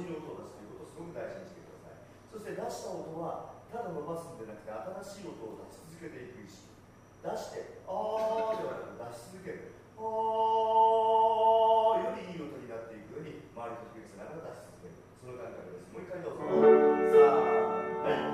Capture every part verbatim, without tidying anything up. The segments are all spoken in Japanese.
時に音を出すということをすごく大事にしてください。そして出した音はただ伸ばすんじゃなくて新しい音を出し続けていく意識、出してあーではなく出し続ける、あーよりいい音になっていくように周りと響かせながら出し続ける、その感覚です。もう一回どうぞ。さあ、はい、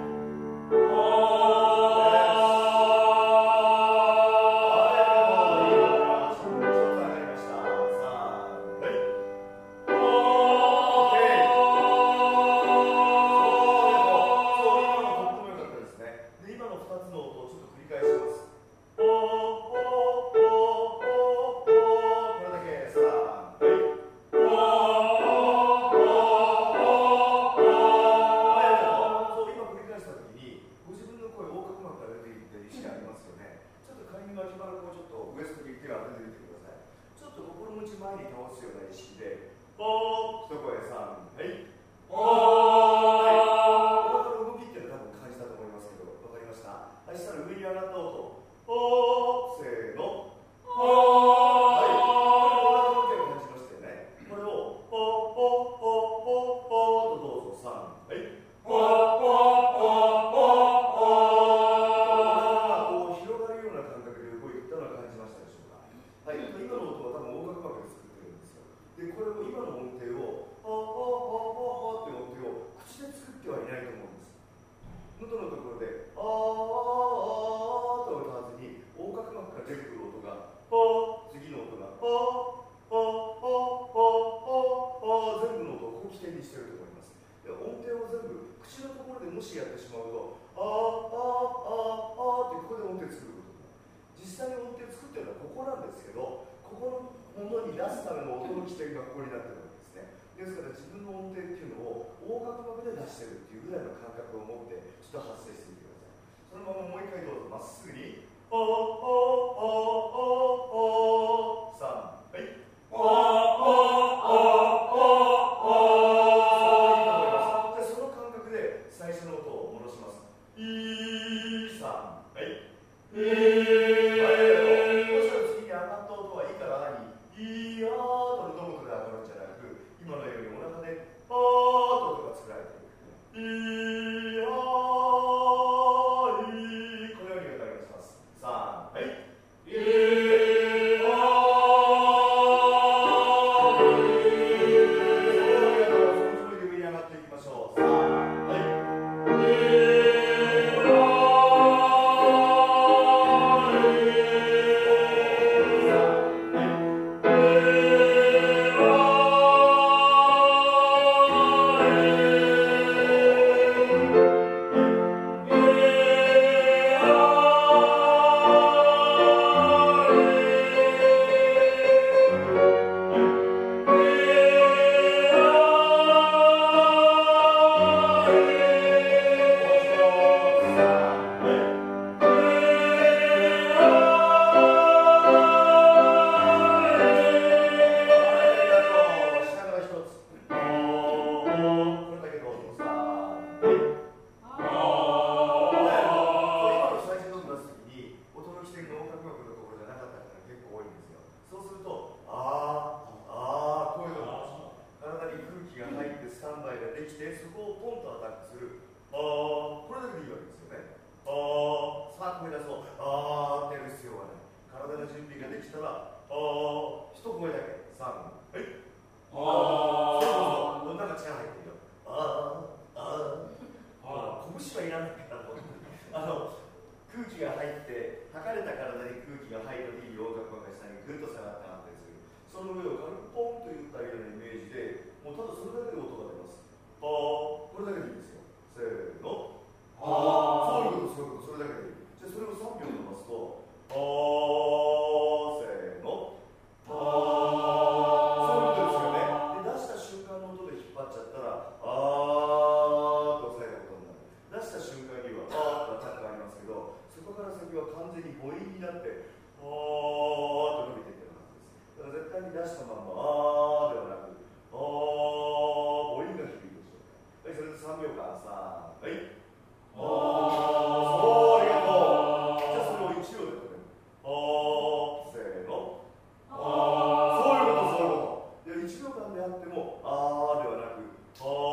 であってもあーではなくあー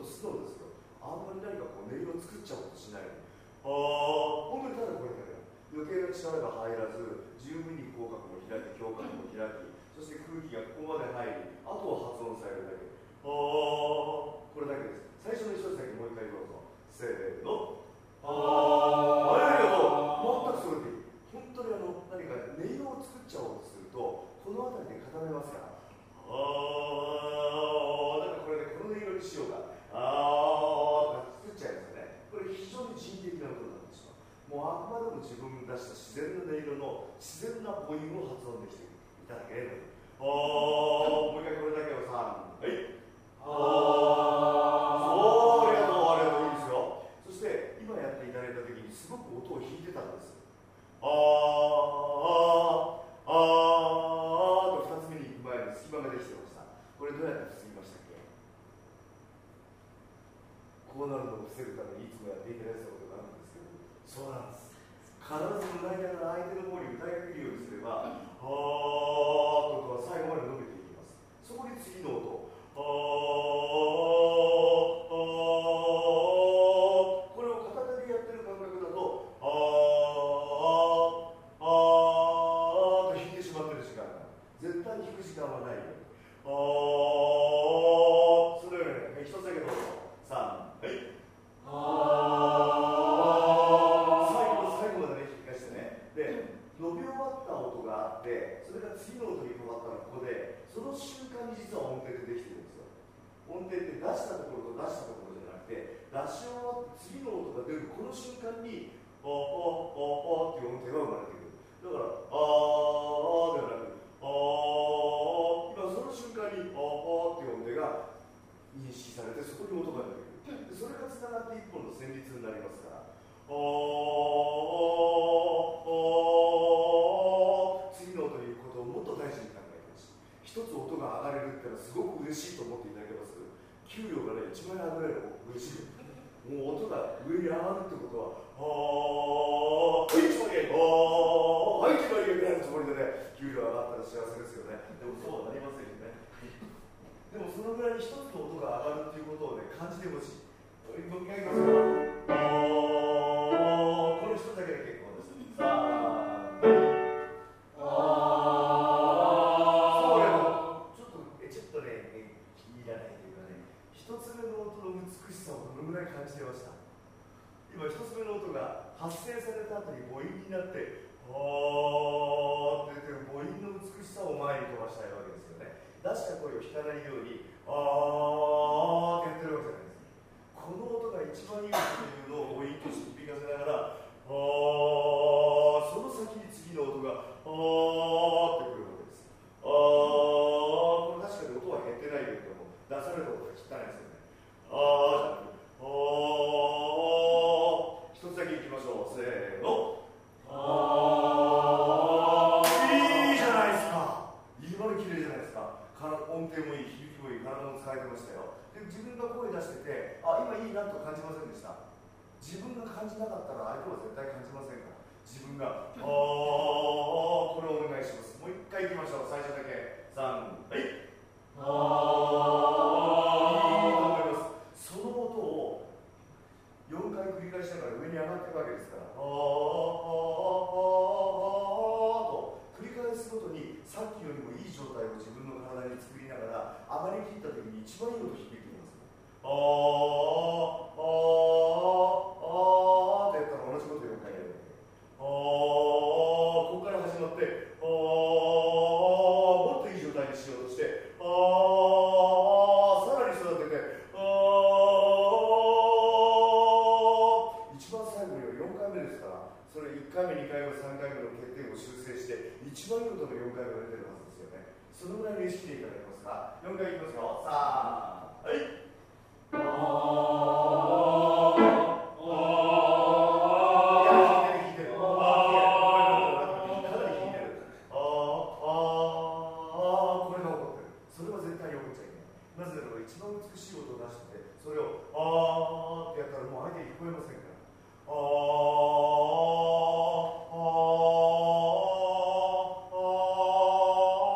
素直ですよ。あんまり何かこう音色を作っちゃおうとしない。ああ、本当にただこれだけ。余計な力が入らず、十分に口角も開き、胸郭も開き、そして空気がここまで入り、あとは発音されるだけ。ああ、これだけです。最初の一つだけもう一回どうぞ。せーの。ああ、ありがとう。全くそれでいい。本当にあの何か音色を作っちゃおうとすると、この辺りで固めますから。ああ、なんかこれで、ね、この音色にしようか。ああ、作っちゃいますよね。これ非常に人的なことなんですよ。もうあくまでも自分が出した自然な音色の自然な母音を発音できていただければいい。ああ、もう一回これだけをさん、はい。ああ、ありがとう、ありがとう、いいですよ。そして今やっていただいた時にすごく音を弾いてたんです。ああ、ああ、ああとふたつめに行く前に隙間ができてました。これどうやって防ぎましたっけ？こうなるのを防ぐためにいつもやっていただいたことがあるんですけど、そうなんです。必ず歌いながら相手の方に歌いかけるようにすれば、あーと音は最後まで伸びていきます。そこに次の音、あーあー、これを片手でやってる感覚だと、あーあーあーと弾いてしまってる時間が絶対に弾く時間はないよ。あーそれよりね、一つだけどうぞ。さん、はい。あー最後最後までね、弾かしてね。で、伸び終わった音があって、それが次の音に変わったらここで、その瞬間に実は音程ってできてるんですよ。音程って出したところと出したところじゃなくて、出し終わって次の音が出るこの瞬間に、あーあーあーあーっていう音程が生まれてくる。だから、あーあーではなく、あー今その瞬間に、あーあーっていう音程が認識されて、そこに音が出てくる。でそれがつながって一本の旋律になりますから、あーあー次の音に行くことをもっと大事に考えてほしい。一つ音が上がれるってのはすごく嬉しいと思っていただけます。給料がね、一万円上がれば嬉しい。もう音が上に上がるってことは、あーはい、一万円、あーはい、一万円ぐらいのつもりでね、給料上がったら幸せですよね。でもそうはなりませんよね。でもそのぐらいに一つの音が上がるっていうことをね、感じてほしい。もう一回いきますよ。あーこの一つだけで結構です。さあ、あーそうやのちょっとえちょっとね、気に入らないというかね、一つ目の音の美しさをどのぐらい感じてました？今一つ目の音が発生された後に母音になってあーって出てる母音の美しさを前に飛ばしたいわけですよね。出した声を弾かないようにあーってやってるわけじゃないです。この音が一番いいというのを母音として響かせながらあーその先に次の音があーってくるわけです。あーこれ確かに音は減ってないけれども出された音が汚いですよね。あーじゃなくてあー一つだけいきましょう。せーの。あーいいじゃないですか。今の綺麗じゃないですか。音程もいい、響きもいい、体も使えてましたよ。で自分が声出しててあ今いいなと感じませんでした？自分が感じなかったら相手は絶対感じませんから。自分があーこれをお願いします。もう一回いきましょう。最初だけさん、はい。あーいいと思います。その音をよんかい繰り返しながら上に上がっていくわけですから、あーあーあーあーあーと繰り返すごとにさっきよりもいい状態を自分の体に作りながら上がりきった時に一番いい音響いています。あーあーあーってやったら同じことよんかいやるわけ。あーここから始まってあーもっといい状態にしようとしてあーさらに育ててあー一番最後よりよんかいめですから、それいっかいめ、にかいめ、さんかいめの欠点を修正して一番いい音のよんかいめが出てるはずですよね。そのぐらいの意識でいただけますか。よんかいいきますよ。さあ、はい。あーあーいや、弾いてる弾いてる。あーかなり弾いてる。あーあーこれが起こってる。それは絶対に起こっちゃいけない。なぜならば一番美しい音を出してて、それをあーってやったらもう相手に聞こえませんから。あーあ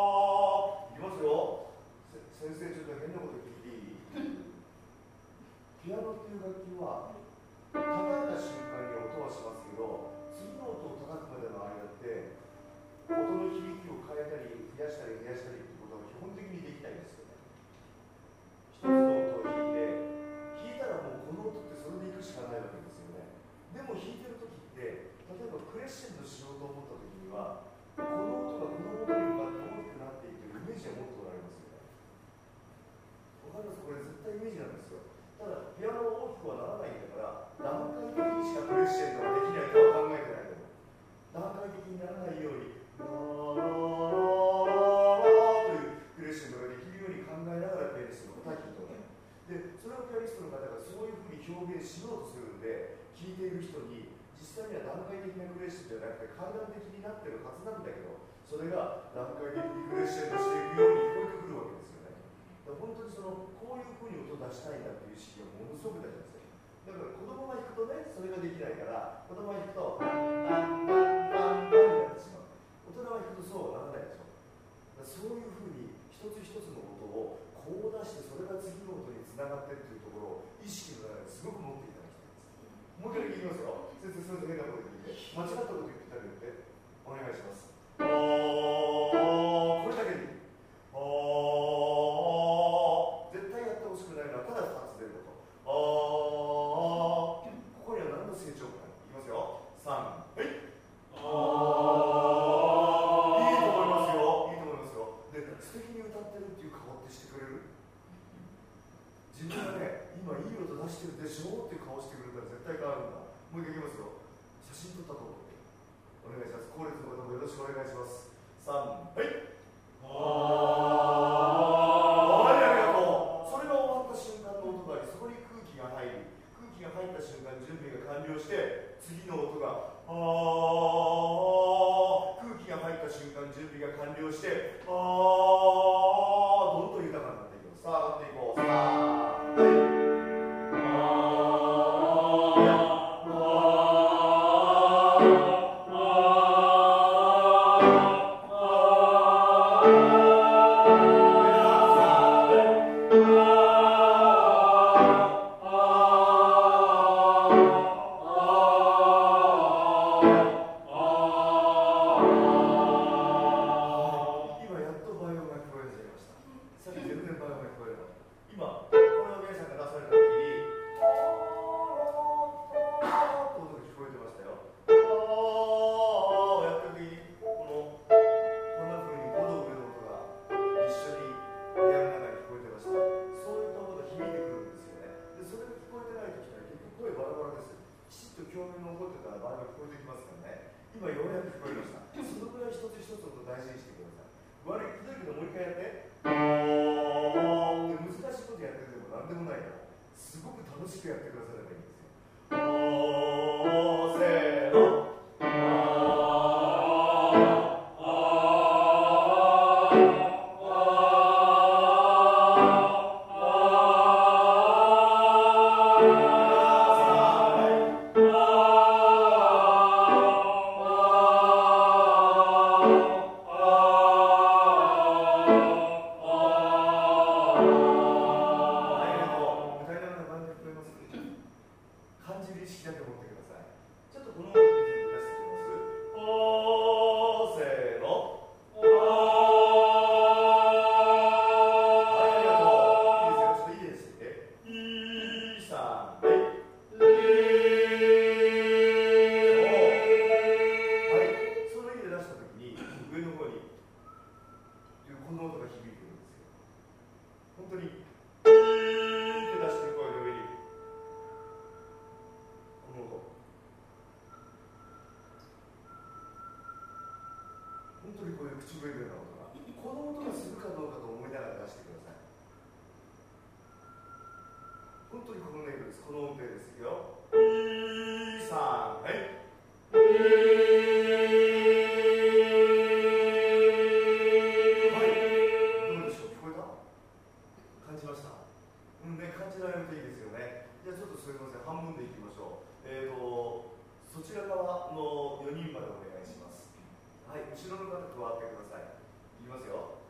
ーあーいきますよ。先生ちょっと変なこと聞いていい？ ピアノっていう楽器は叩いた瞬間に音はしますけど、次の音を叩くまでの間って音の響きを変えたり増やしたり増やしたりっていうことは基本的にできないんですよね。一つの音を弾いて、弾いたらもうこの音ってそれでいくしかないわけですよね。でも弾いてる時って例えばクレッシェンドしようと思った時には、この音がこの音に向かって大きくなっていくイメージがもっとおられますよね。わかります？これ絶対イメージなんですよ。ただピアノは大きくはならないんだから、段階的にしかクレッシェンドができないとは考えてないと思う。段階的にならないようにラーラーラーというクレッシェンドができるように考えながらピアニストの叩きとね。で、それをピアニストの方がそういうふうに表現しようとするんで、聴いている人に実際には段階的なクレッシェンドじゃなくて階段的になってるはずなんだけど、それが段階的にクレッシェンドしていくように聞こえてくるわけですよね。だから本当にそのこういうふうに音出したいんだっていう意識がものすごく大事なんですよ。だから子供が弾くとね、それができないから、子供が弾くとバンバンバンバンバンになってしまう。大人が弾くとそうはならないでしょ。だからそういうふうに一つ一つの音をこう出して、それが次の音につながっているというところを意識の中ですごく持っていただきたいです。もう一回言いますよ。先生、すみません、変なこと言って、間違ったこと言ってたら言って、お願いします。これだけでいい。絶対やってほしくないのはただふたつ出ること。ここには何の成長感？いきますよ。さん、はい。いいと思いますよ。いいと思いますよ。で、素敵に歌ってるっていう顔ってしてくれる？自分がね、今いい音出してるでしょっていう顔してくれたら絶対変わるんだ。もう一回いきますよ。写真撮ったと思って。お願いします。後列の方もよろしくお願いします。さん、はい。はい、ありがとう。それが終わった瞬間の音があり、そこに空気が入り、空気が入った瞬間、準備が完了して、次の音があー、空気が入った瞬間、準備が完了して、あー、どんどん豊かになっていきます。さあ、上がっていこう。さあ、はい。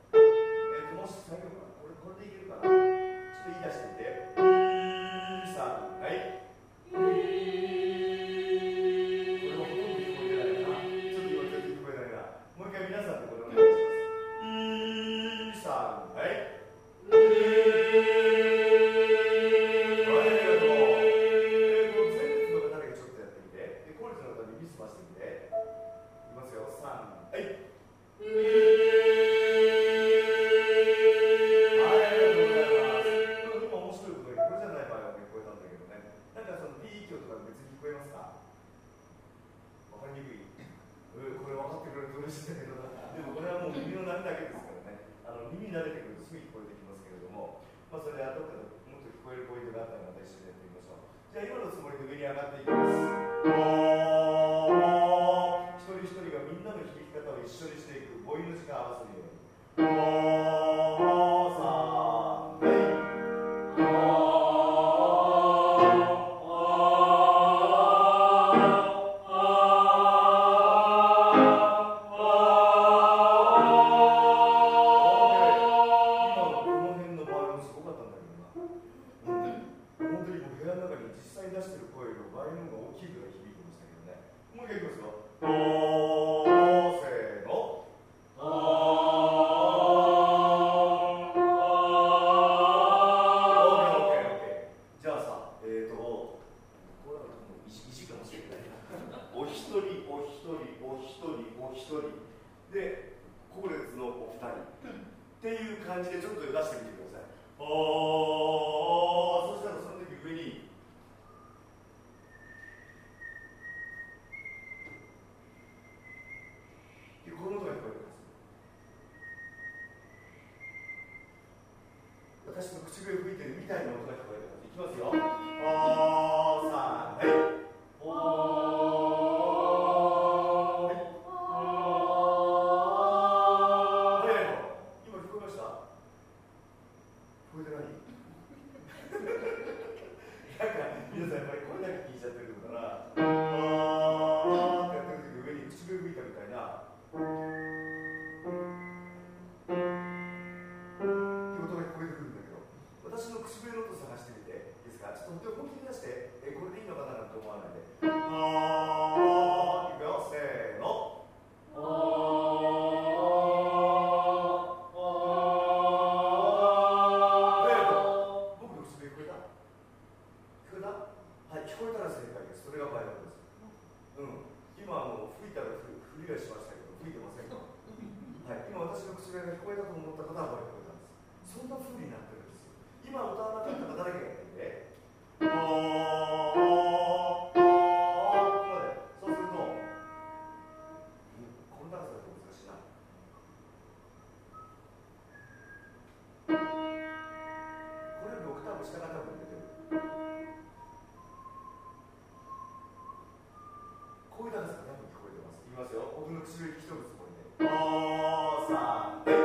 さんまあ、それで後からもっと聞こえるポイントがあったので一緒にやってみましょう。じゃあ今のつもりで上に上がっていきます。おー、一人一人がみんなの響き方を一緒にしていく、母音の時間合わせるように。おー、さー、はい。私の唇吹いてるみたいな音が聞こえてます。いきますよ。おー、さー、はい。おー、はい。早いの。今聞こえました？聞こえてない？なんか皆さんやっぱり声だけ聞いちゃってるから、あーってやってる時上に唇吹いたみたいな。私の唇の音探してみていいですか？ちょっと本気で出して、えこれでいいのかななんて思わないで。あー、いくよ、せーの。あー、えーと、僕の唇聞こえた？聞こえた？はい、聞こえたら正解です。それがバイオです。うん。今あの吹いたらふりはしましたけど、吹いてませんか？はい、今私の唇が聞こえたと思った方はバイオなんです。そんな風になってるんです。今歌わなかった方誰かやってみて。おー、おー、ここまで。そうすると、うん、この高さだと難しいな。これよりオクターブ下が多分出てる。こういう高さが多分聞こえてます。いきますよ。僕の唇に聞き取るつもりで。おー、さー、はい。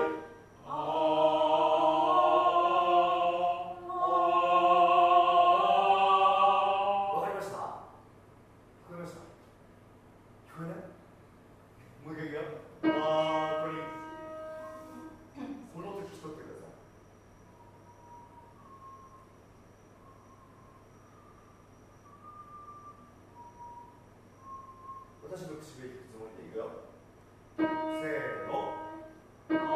私の口笛聞くつもりでいくよ。せーの。あ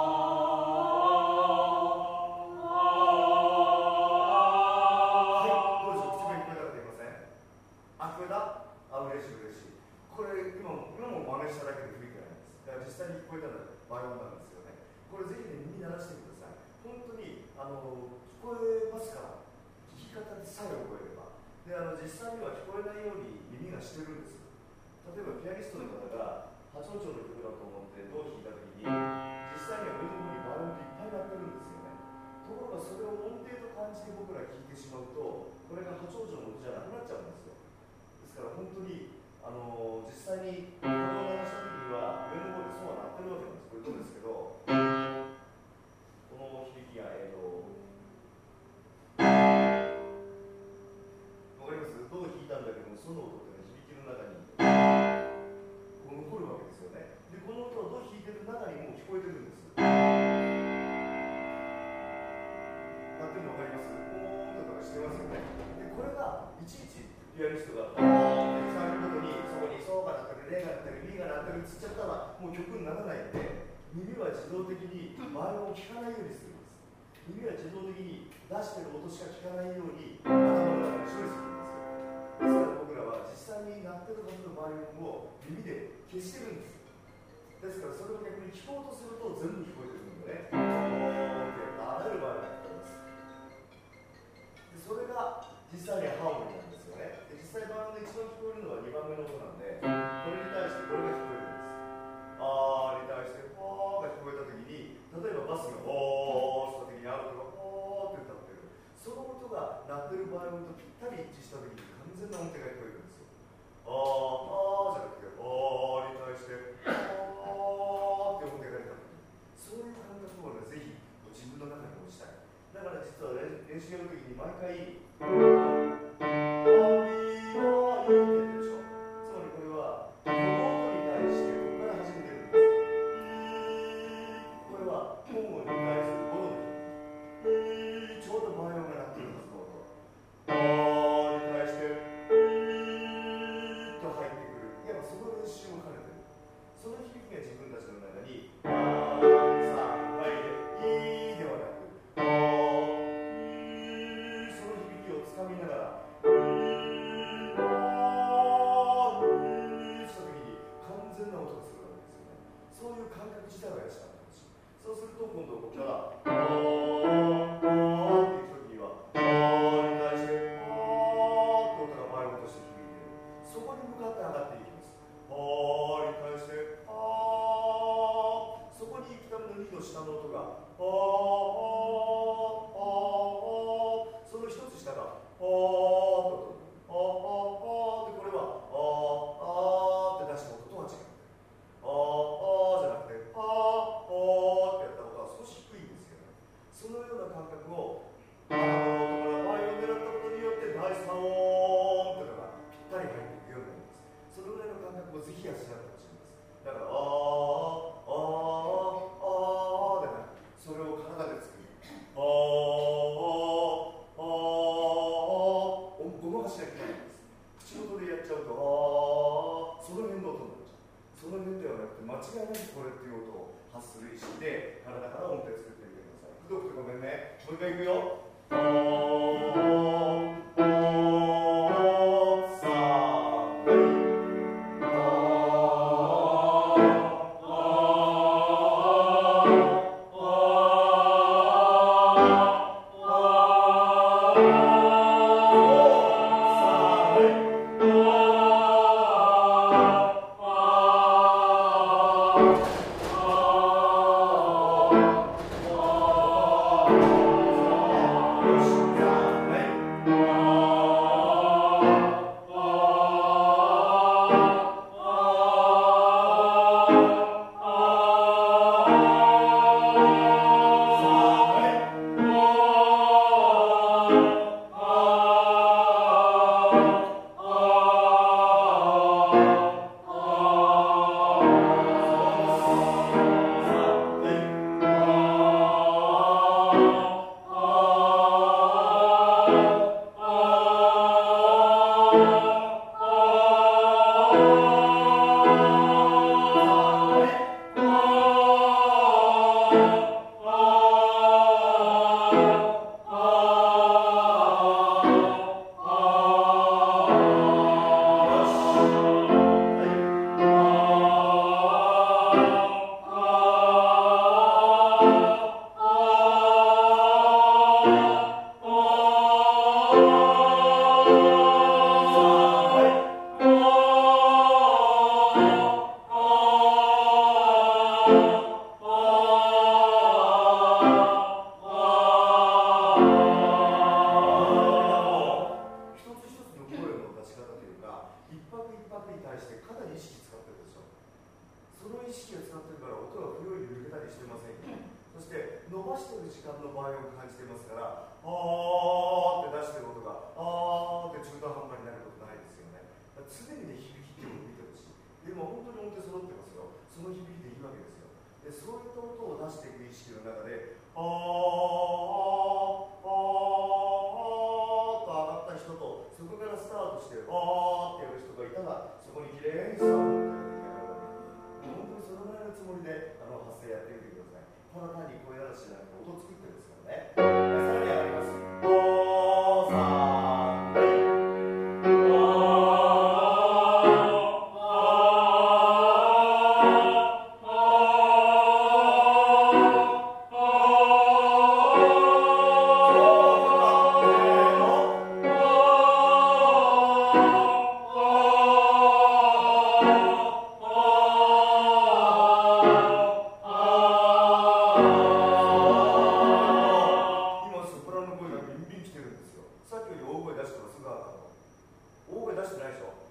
ー、はい、どうでしょう、口笛聞こえた方いません？あ、聞こえた？あ、嬉しい嬉しい。これ今も今も真似しただけで吹いてないんです。だから実際に聞こえたらバイオンなんですよね。これぜひね、耳鳴らしてください。本当にあの聞こえますから、聞き方でさえ覚えれば。で、あの実際には聞こえないように耳がしてるんです。例えばピアニストの方が八王朝の曲だと思ってどう弾いたときに、実際には上の方にバイオンっていっぱい鳴ってるんですよね。ところがそれを音程と感じて僕ら聞いてしまうと、これが八王朝の音じゃなくなっちゃうんですよ。ですから本当にあの実際にこれを鳴らしたときには上の方でそうは鳴ってるわけなんです。これどうですけど、この響きがえっとわかります？どう弾いたんだけども、その音って、ね、響きの中にこう残るわけですよね。で、この音はどう弾いてる中にも聞こえてるんです。鳴ってるの分かります？ポーンとかしてますよね。で、これがいちいちピアニストがポーンって触ることに、そこにソが鳴ってる、レが鳴ってる、ミが鳴ってるっつっちゃったらもう曲にならないんで、耳は自動的にバイオンを聞かないようにするんです。耳は自動的に出してる音しか聞かないように頭の中で処理するんですよ。ですから僕らは実際に鳴ってるはずのバイオンを耳で消してるんです。ですからそれを逆に聞こうとすると全部聞こえてくるんでね、おーってあらゆる場合が聞こえます。でそれが実際にはハーモニーなんですよね。で実際バイオンで一番聞こえるのはにばんめの音なんで、これに対してこれが聞こえるんです。あーに対してポーが聞こえたときに、例えばバスがおーって言ったときにアウトがポーって言っぴったり一致した時に完全な音程が聞こえるんですよ。あーあーじゃなくて、あーに対して、あーって音程が出た時、そういう感覚をね、ぜひ自分の中に持ちたい。だから実は練習やる時に毎回、あーいーあーいーって言ってるでしょ。つまりこれは、この音に対して、ここから始めてるんです。これは、本音に対する語の響き。ちょうど前音が鳴っているはずの音。あーに対して、と入ってくる。いや、その練習も兼ねてる。その響きが自分たちの中に、あー、さあ、はいで、いーではなく、あー、その響きをつかみながら、あー、したときに完全な音がするわけですよね。そういう感覚自体を養ってほしい。そうすると、今度ここから、あー、あーっていうときには、あーに対して、あーって音が前音として響いている。そこに向かって上がっていきます。あーに対して、あー、そこに行くためのにの下の音が、あー、あー、あー、あー、その一つ下が、あーと音、あー、あー、あー、で、これは、あー、あーって出した音とは違う。あー、あーじゃなくて、あー、あーってやった音は少し低いんですけどね。そのような感覚を、頭の音から前を狙ったことによって第三音というのがぴったり入っていくようになります。そのぐらいの感覚をぜひ養ってほしいんです。だから、あー、あー、あー、あーでなく、それを体で作る。あー、あー、あー、ごまかしなきゃいけないんです。口元でやっちゃうと、あー、その辺の音になっちゃう。その辺ではなくて、間違いなくこれっていう音を発する意識で、体から音程作ってみてください。くどくてごめんね。もう一回いくよ。あー、あー、さー、はい。今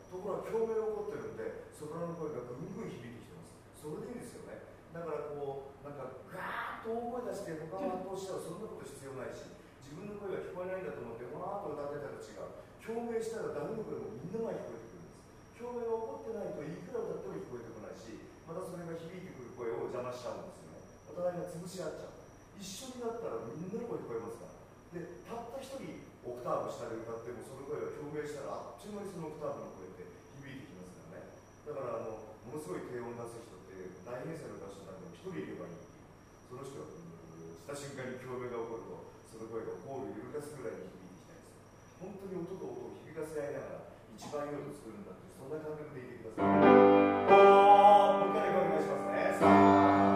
ところが共鳴が起こってるんでソプラノの声がぐんぐん響いてきてます。それでいいんですよね。だからこうなんかガーッと大声出して他の圧倒したらそんなこと必要ないし、自分の声が聞こえないんだと思ってわーっと歌ってたら違う。共鳴したら誰の声もみんなが聞こえてくるんです。共鳴が起こってないといくら歌っても聞こえてこないし、またそれが響いてくる声を邪魔しちゃうんですよね。お互いが潰し合っちゃう。一緒になったらみんなの声聞こえますから。で、たった一人オクターブ下で歌ってもその声が共鳴したらあっちゅう間にそのオクターブの声って響いてきますからね。だからあのものすごい低音出す人って大編成の歌手の中でも一人いればいいっていう。その人がした瞬間に共鳴が起こるとその声がホールを揺るがすぐらいに響いてきたりする。本当に音と音を響かせ合いながら一番いい音を作るんだってそんな感覚でいてください。おー、もう一回お願いしますね。さあ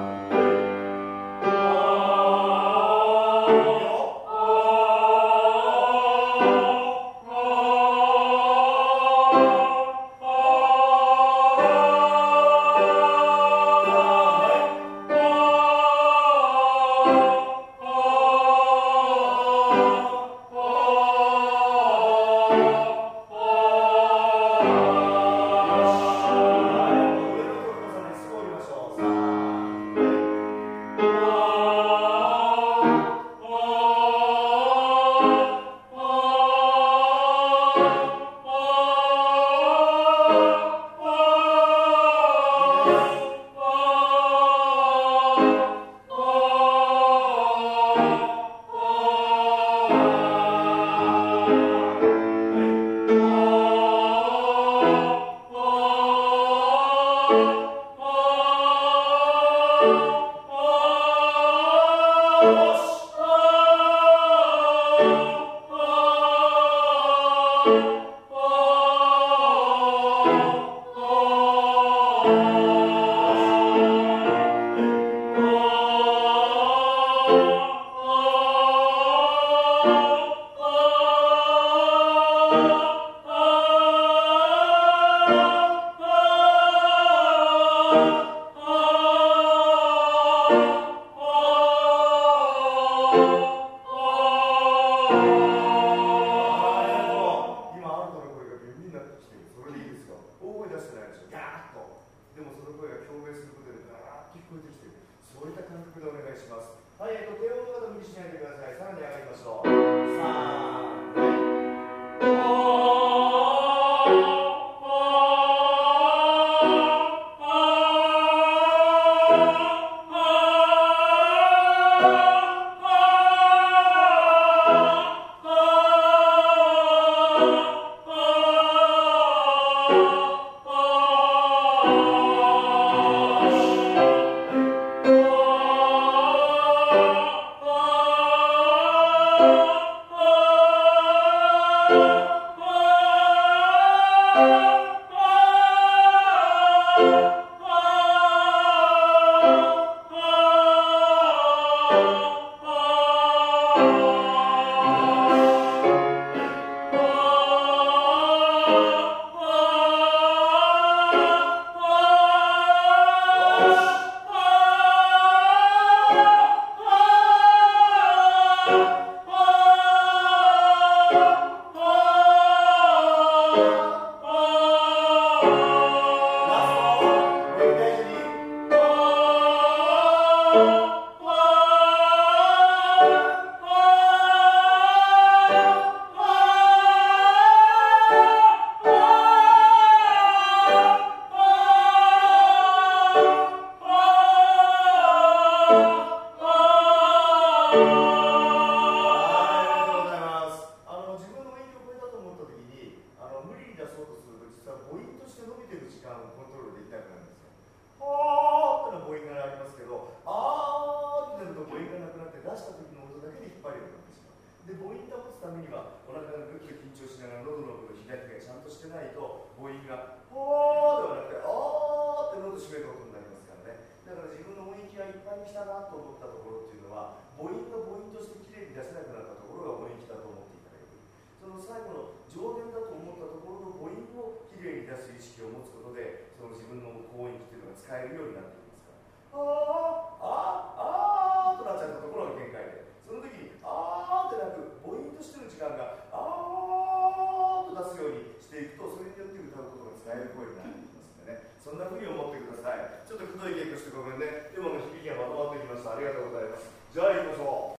時間があーっと出すようにしていくと、それによって歌うことが声になってきますんでね、そんなふうに思ってください。ちょっと太い稽古してごめんね。でもあの響きがまとまってきました。ありがとうございます。じゃあ行きましょう。